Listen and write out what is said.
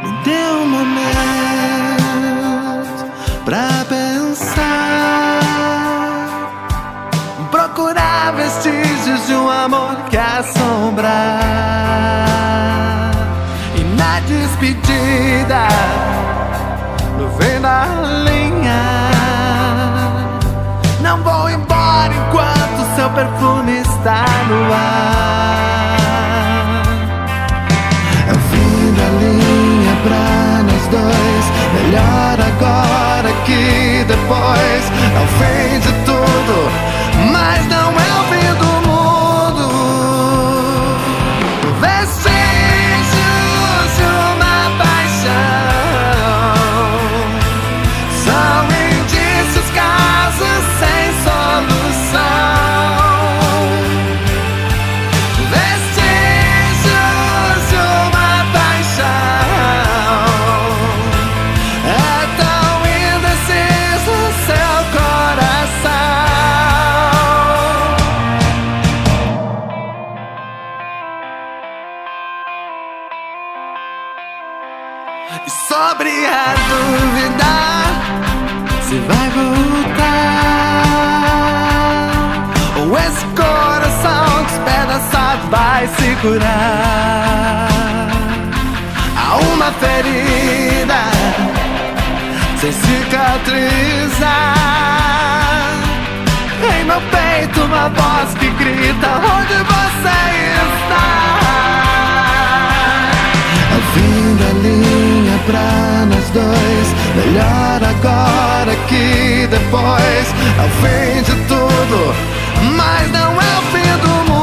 Me dê um momento pra pensar, procurar vestígios de um amor que assombra. E na despedida, no fim da linha, não vou embora enquanto seu perfume está no ar. É o fim da linha pra nós dois, melhor agora que depois. É o fim de tudo, mas não é o fim do mundo. Vestígios de uma paixão são indícios, casos sem solução. Vestígios de uma paixão, é tão indeciso seu coração. E sobre a dúvida se vai voltar, ou esse coração despedaçado vai se curar. Há uma ferida sem cicatrizar, em meu peito uma voz que grita: onde você está? É o fim da linha pra nós dois, melhor agora que depois. É o fim de tudo, mas não é o fim do mundo.